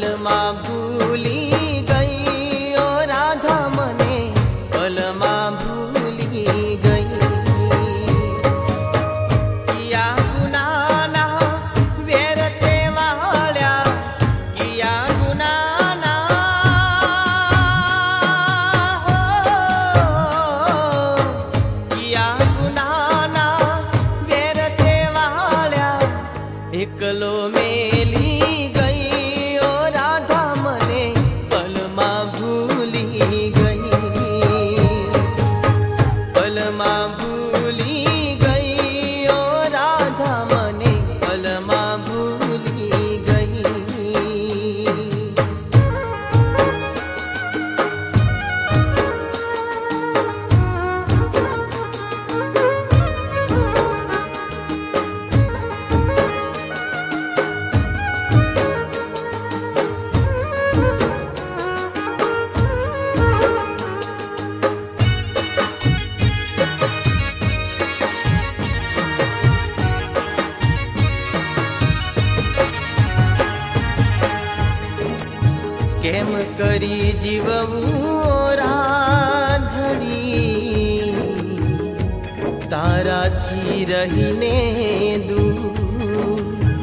पलमा भूली गई ओ राधा मने पलमा भूली गई। किया गुनाना वेर ते वाळ्या, किया गुनाना हो, किया गुनाना वेर ते वाळ्या, एकलो मेली गई ओ राधा मने पलमा भूली गई। पलमा भूली गई ओ राधा मने पलमा भूली गई। केम करी जीववू राधड़ी, ताराथी रहीने दूर।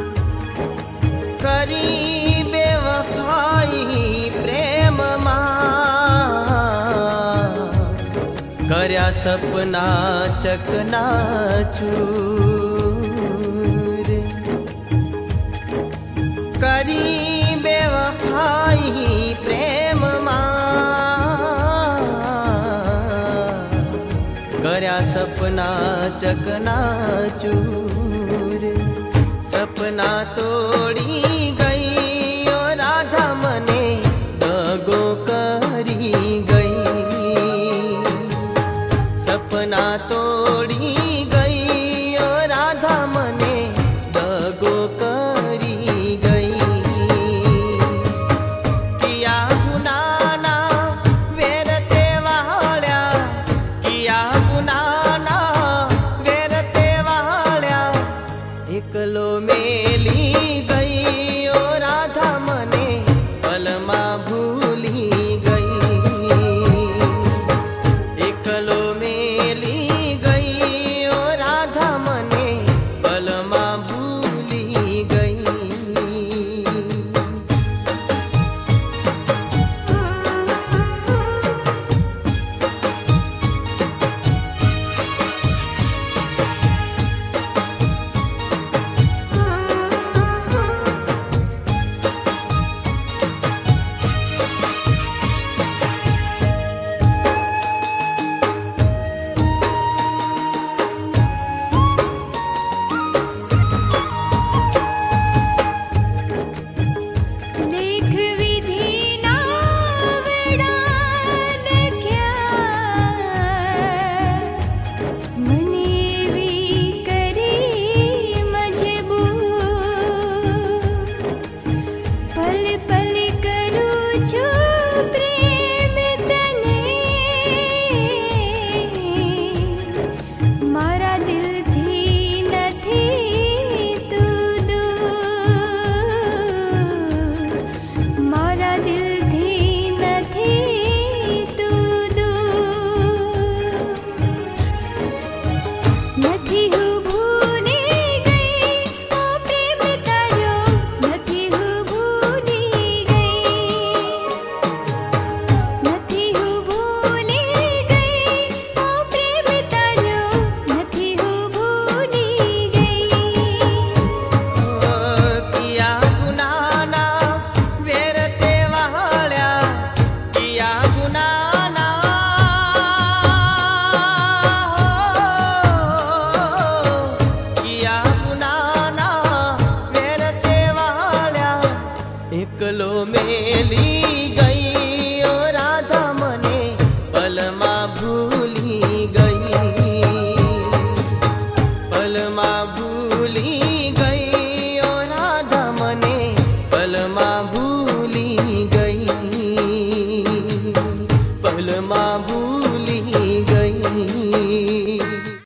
करी बेवफाई प्रेम मां, कर्या सपना चकनाचूर। करी बेवफाई प्रेम मां, कर्या सपना चकनाचूर। सपना तो